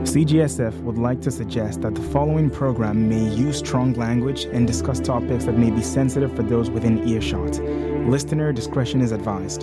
CGSF would like to suggest that the following program may use strong language and discuss topics that may be sensitive for those within earshot. Listener discretion is advised.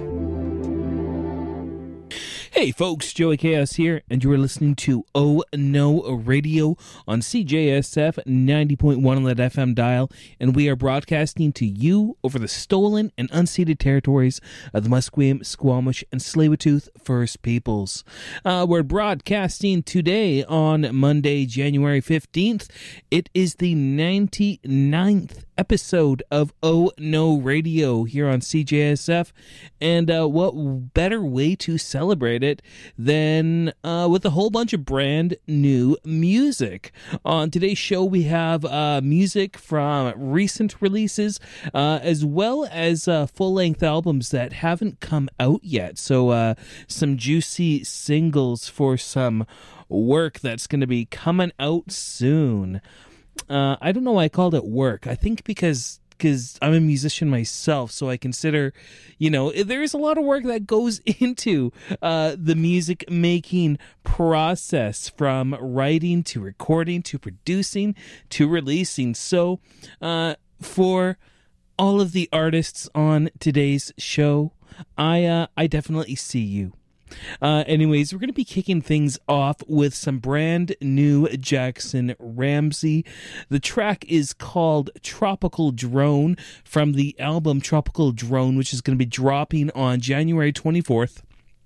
Hey folks, Joey Chaos here, and you are listening to Oh No Radio on CJSF 90.1 on that FM dial, and we are broadcasting to you over the stolen and unceded territories of the Musqueam, Squamish, and Tsleil-Waututh First Peoples. We're broadcasting today on Monday, January 15th. It is the 99th episode of Oh No Radio here on CJSF, and what better way to celebrate it than with a whole bunch of brand new music. On today's show we have music from recent releases as well as full-length albums that haven't come out yet, so some juicy singles for some work that's going to be coming out soon. I don't know why I called it work. I think because I'm a musician myself, so I consider, there is a lot of work that goes into the music making process, from writing to recording to producing to releasing. So for all of the artists on today's show, I definitely see you. Anyways, we're going to be kicking things off with some brand new Jackson Ramsey. The track is called Tropical Drone from the album Tropical Drone, which is going to be dropping on January 24th.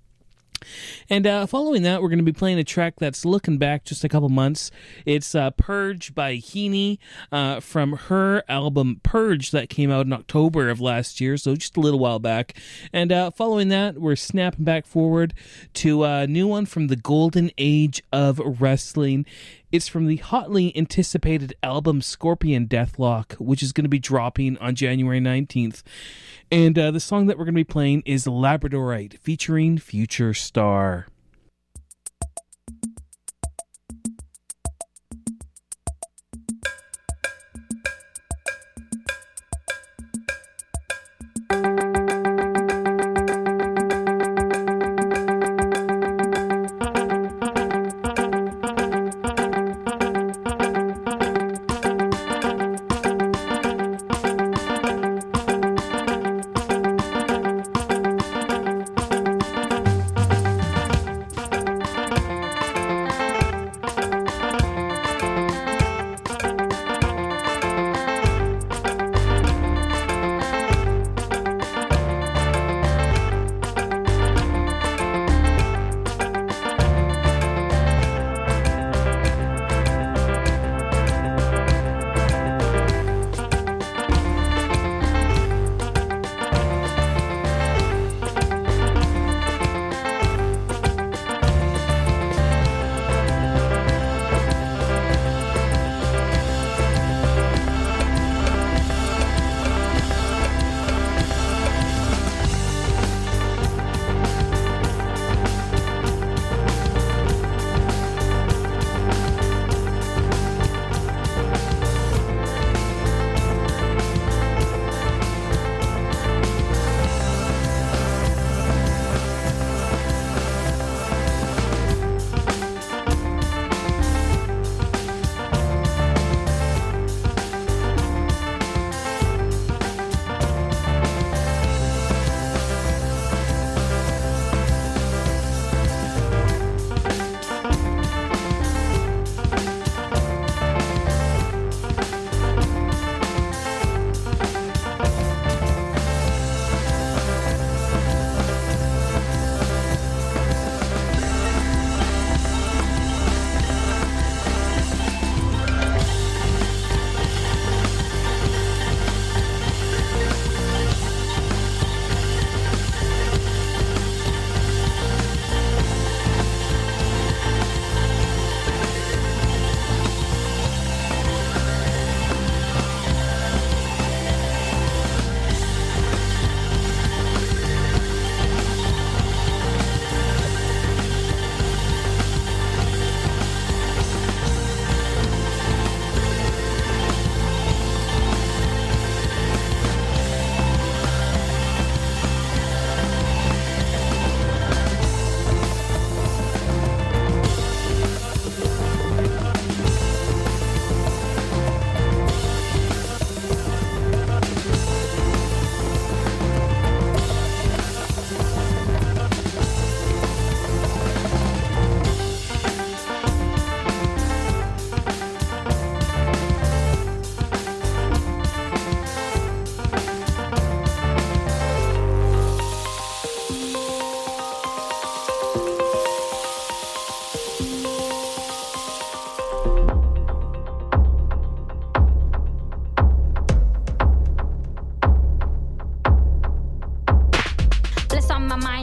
And following that, we're going to be playing a track that's looking back just a couple months. It's Purge by Heaney from her album Purge that came out in October of last year, so just a little while back. And following that, we're snapping back forward to a new one from the Golden Age of Wrestling. It's from the hotly anticipated album Scorpion Deathlock, which is going to be dropping on January 19th. And the song that we're going to be playing is Labradorite, featuring Future Star.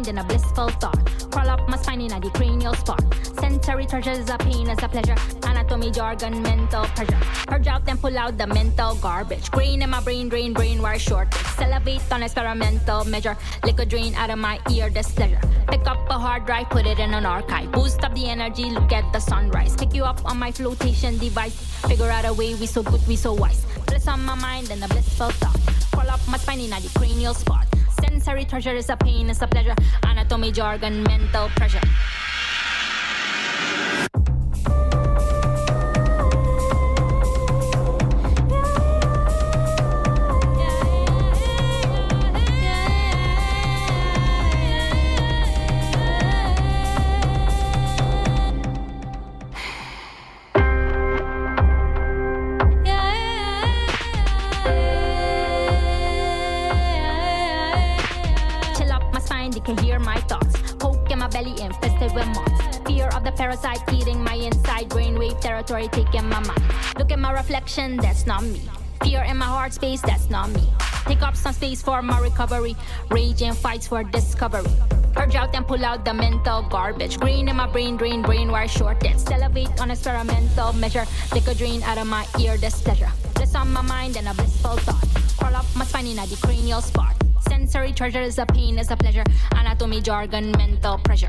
mind in a blissful thought. Crawl up my spine in a the cranial spot. Sensory treasure is a pain, is a pleasure. Anatomy, jargon, mental pressure. Purge out and pull out the mental garbage. Grain in my brain, drain, brain wire shortage. Salivate on experimental measure. Liquid drain out of my ear, displeasure. Pick up a hard drive, put it in an archive. Boost up the energy, look at the sunrise. Pick you up on my flotation device. Figure out a way, we so good, we so wise. Bliss on my mind and a blissful thought. Crawl up my spine in a the cranial spot. Sensory treasure is a pain, is a pleasure. Anatomy, jargon, mental pressure. Can hear my thoughts. Poke in my belly, infested with moths. Fear of the parasite eating my inside. Brainwave territory taking my mind. Look at my reflection, that's not me. Fear in my heart space, that's not me. Take up some space for my recovery. Raging fights for discovery. Purge out and pull out the mental garbage. Green in my brain, drain, brain wire shortage. Salivate on experimental measure. Liquid drain out of my ear, displeasure. Bliss on my mind and a blissful thought. Crawl up my spine in a the cranial spot. Sensory treasure is a pain, is a pleasure. Anatomy, jargon, mental pressure.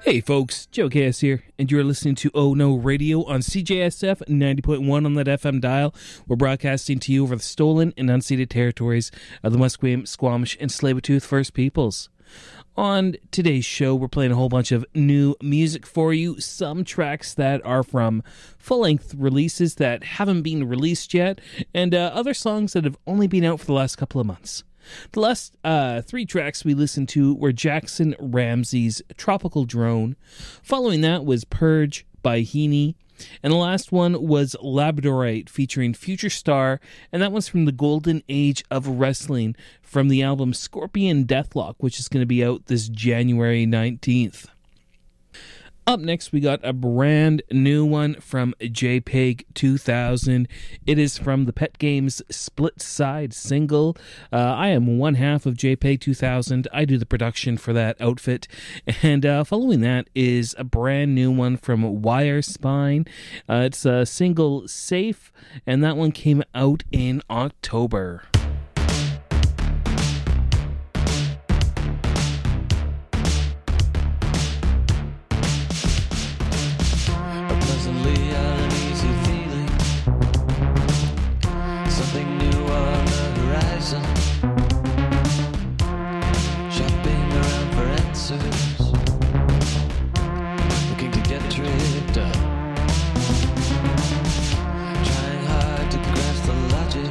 Hey folks, Joe KS here, and you're listening to Oh No Radio on CJSF 90.1 on that FM dial. We're broadcasting to you over the stolen and unceded territories of the Musqueam, Squamish, and Tsleil-Waututh First Peoples. On today's show, we're playing a whole bunch of new music for you, some tracks that are from full-length releases that haven't been released yet, and other songs that have only been out for the last couple of months. The last three tracks we listened to were Jackson Ramsey's Tropical Drone. Following that was Purge by Heaney. And the last one was Labradorite featuring Future Star, and that one's from the Golden Age of Wrestling from the album Scorpion Deathlock, which is going to be out this January 19th. Up next, we got a brand new one from JPEG 2000. It is from the Pet Games Split Side single. I am one half of JPEG 2000. I do the production for that outfit. And following that is a brand new one from Wire Spine. It's a single Safe, and that one came out in October. Looking to get tripped up, trying hard to grasp the logic,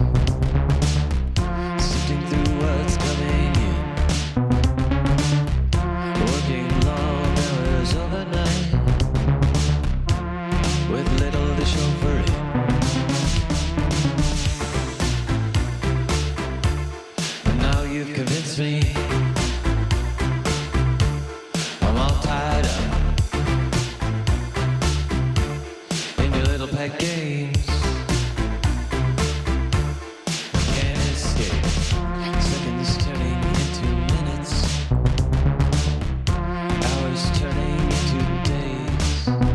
sifting through what's coming in, working long hours overnight with little to show for it. And now you've convinced me games. Can't escape. Seconds turning into minutes, hours turning into days,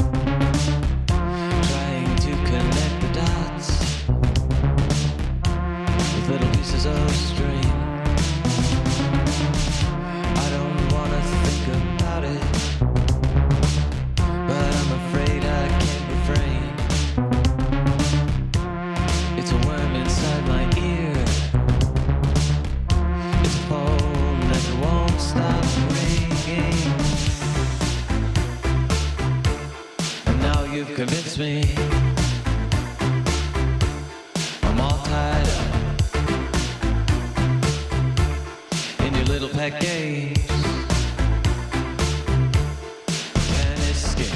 trying to connect the dots with little pieces of string. I don't want to think about it, but I'm afraid I can't refrain. It's a worm inside my ear. It's a phone that won't stop ringing. And now you've convinced me I'm all tied up in your little pet games. Can't escape.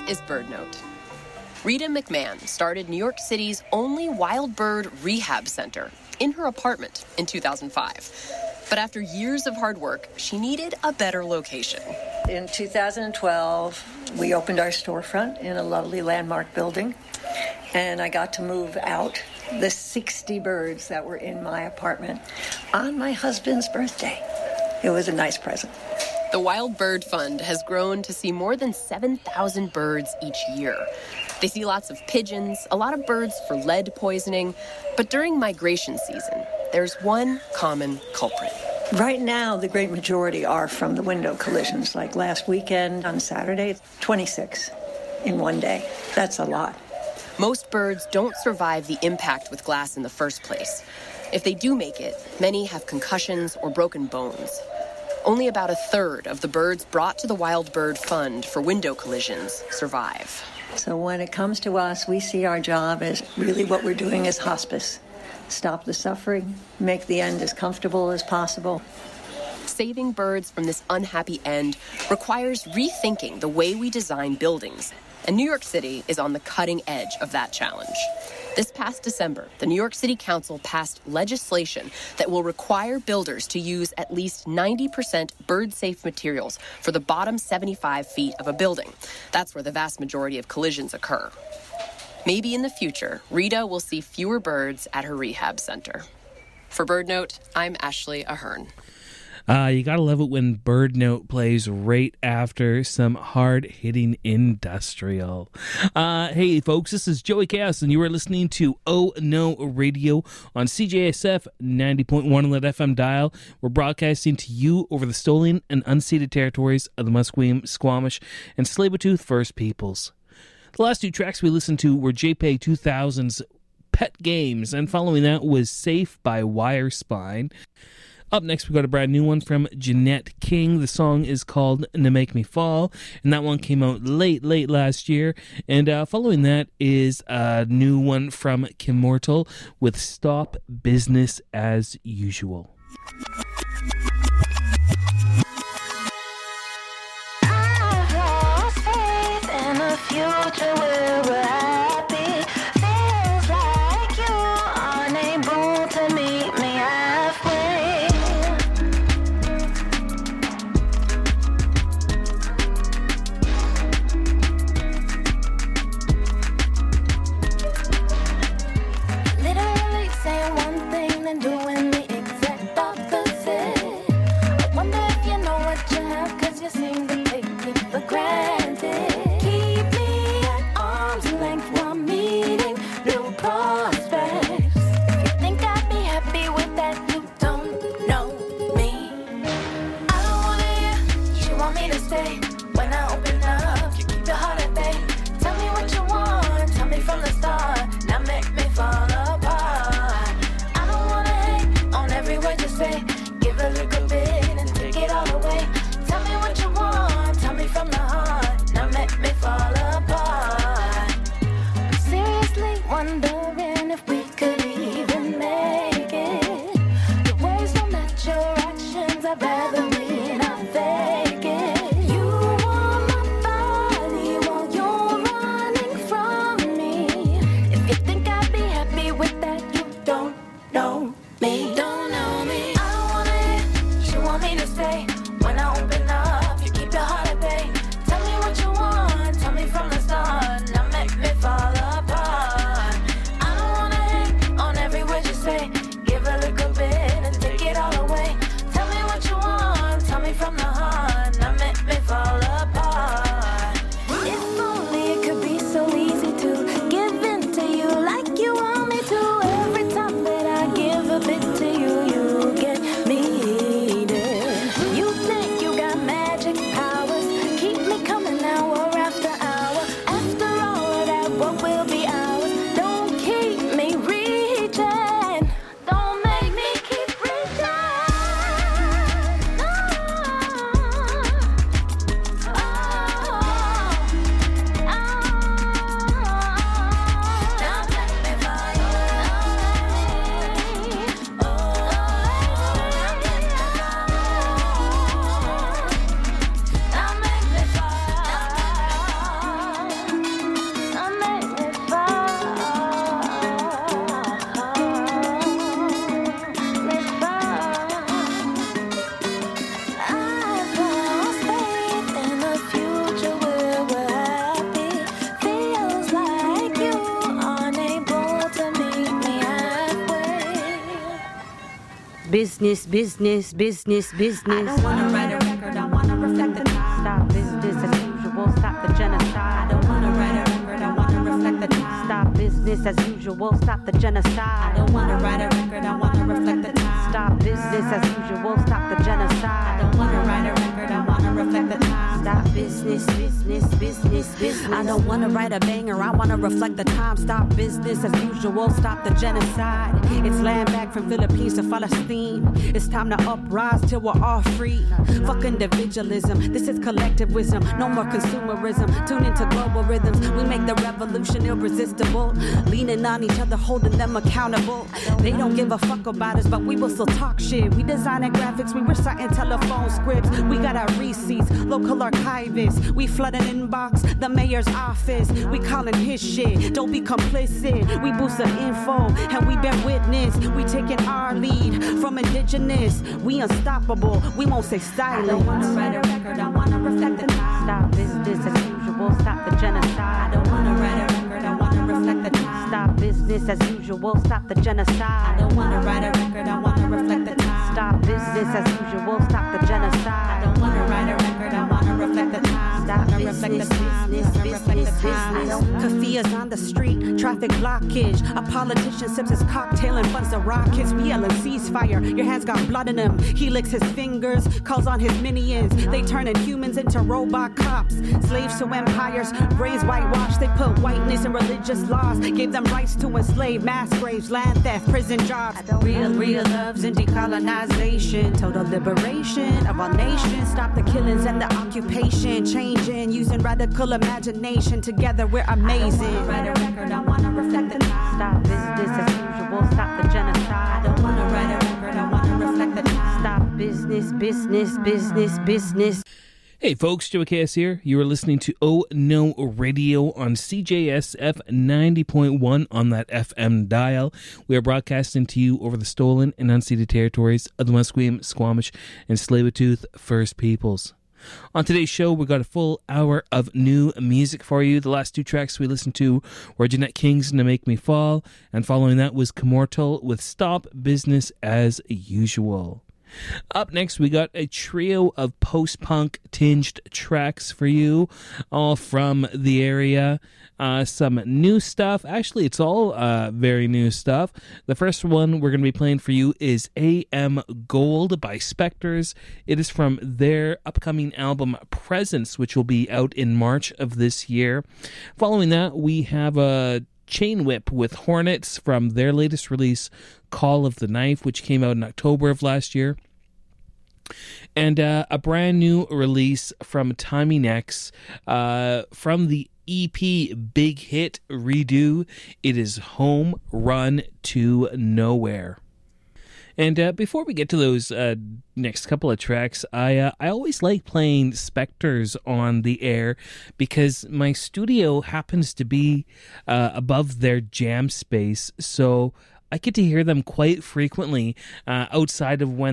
is BirdNote. Rita McMahon started New York City's only wild bird rehab center in her apartment in 2005. But after years of hard work, she needed a better location. In 2012, we opened our storefront in a lovely landmark building, and I got to move out the 60 birds that were in my apartment on my husband's birthday. It was a nice present. The Wild Bird Fund has grown to see more than 7,000 birds each year. They see lots of pigeons, a lot of birds for lead poisoning, but during migration season, there's one common culprit. Right now, the great majority are from the window collisions. Like last weekend on Saturday, 26 in one day. That's a lot. Most birds don't survive the impact with glass in the first place. If they do make it, many have concussions or broken bones. Only about a third of the birds brought to the Wild Bird Fund for window collisions survive. So when it comes to us, we see our job as really what we're doing is hospice. Stop the suffering, make the end as comfortable as possible. Saving birds from this unhappy end requires rethinking the way we design buildings, and New York City is on the cutting edge of that challenge. This past December, the New York City Council passed legislation that will require builders to use at least 90% bird-safe materials for the bottom 75 feet of a building. That's where the vast majority of collisions occur. Maybe in the future, Rita will see fewer birds at her rehab center. For BirdNote, I'm Ashley Ahern. You gotta love it when BirdNote plays right after some hard-hitting industrial. Hey, folks, this is Joey Chaos, and you are listening to Oh No Radio on CJSF 90.1 on that FM dial. We're broadcasting to you over the stolen and unceded territories of the Musqueam, Squamish, and Tsleil-Waututh First Peoples. The last two tracks we listened to were JPEG 2000's Pet Games, and following that was Safe by Wire Spine. Up next, we got a brand new one from Jeanette King. The song is called "To Make Me Fall," and that one came out late last year. And following that is a new one from Kim Mortal with "Stop Business as Usual." Future where we're happy. Feels like you are unable to meet me halfway. Literally saying one thing and doing the exact opposite. I wonder if you know what you have, 'cause you seem to take it for granted. Give a little bit and take it all away. Tell me what you want. Business, business, business, business. I don't wanna write a record, I wanna reflect the time. Stop business as usual, stop the genocide. I don't wanna write a record, I wanna reflect the time. Stop business as usual, stop the genocide. I don't wanna write a record, I wanna reflect the time. Stop business as usual, stop the genocide. I don't wanna write a record, I wanna reflect the time. Stop business, business, business, business. I don't wanna write a banger, I wanna reflect the time. Stop business as usual, stop the genocide. It's land back from Philippines to Palestine. It's time to uprise till we're all free. Fuck individualism, this is collective wisdom. No more consumerism, tune into global rhythms. We make the revolution irresistible. Leaning on each other, holding them accountable. They don't give a fuck about us, but we will still talk shit. We designing graphics, we reciting telephone scripts. We got our receipts, local archivists. We flooding inbox, the mayor's office. We calling his shit, don't be complicit. We boost the info, and we bear witness. We taking our lead from indigenous. We unstoppable, we won't say silent. I don't wanna write a record, I wanna reflect the time. Stop business as usual, stop the genocide. I don't wanna write a record, I wanna reflect the time. Stop business as usual, stop the genocide. I don't wanna write a record, I wanna reflect the time. Stop business as usual, stop the genocide. I don't wanna write a record, I wanna reflect the time. Stop business, business, business. Kafia's on the street, traffic blockage. A politician sips his cocktail and funds the rockets. We yelling ceasefire, your hands got blood in them. He licks his fingers, calls on his minions. They turning humans into robot cops. Slaves to empires, brains whitewashed. They put whiteness in religious laws. Gave them rights to enslave, mass graves, land theft, prison jobs. Real loves and decolonization. Total liberation of our nation. Stop the killings and the occupation. Changing, using radical imagination. Together we're amazing. I don't wanna write a record, I wanna reflect the time. Stop business as usual, stop the genocide. I don't wanna write a record, I wanna reflect the time. Stop business, business, business, business. Hey folks, Joey KS here. You are listening to Oh No Radio on CJSF 90.1 on that FM dial. We are broadcasting to you over the stolen and unceded territories of the Musqueam, Squamish, and Tsleil-Waututh First Peoples. On today's show, we got a full hour of new music for you. The last two tracks we listened to were Jeanette Kingston to Make Me Fall, and following that was Comortal with Stop Business as Usual. Up next, we got a trio of post-punk tinged tracks for you, all from the area. Some new stuff. Actually, it's all very new stuff. The first one we're going to be playing for you is AM Gold by Spectres. It is from their upcoming album Presence, which will be out in March of this year. Following that, we have a Chain Whip with Hornets from their latest release, Call of the Knife, which came out in October of last year. And a brand new release from Tommy Nex from the EP Big Hit Redo. It is Home Run to Nowhere. And before we get to those next couple of tracks, I always like playing Spectres on the air because my studio happens to be above their jam space, so I get to hear them quite frequently outside of when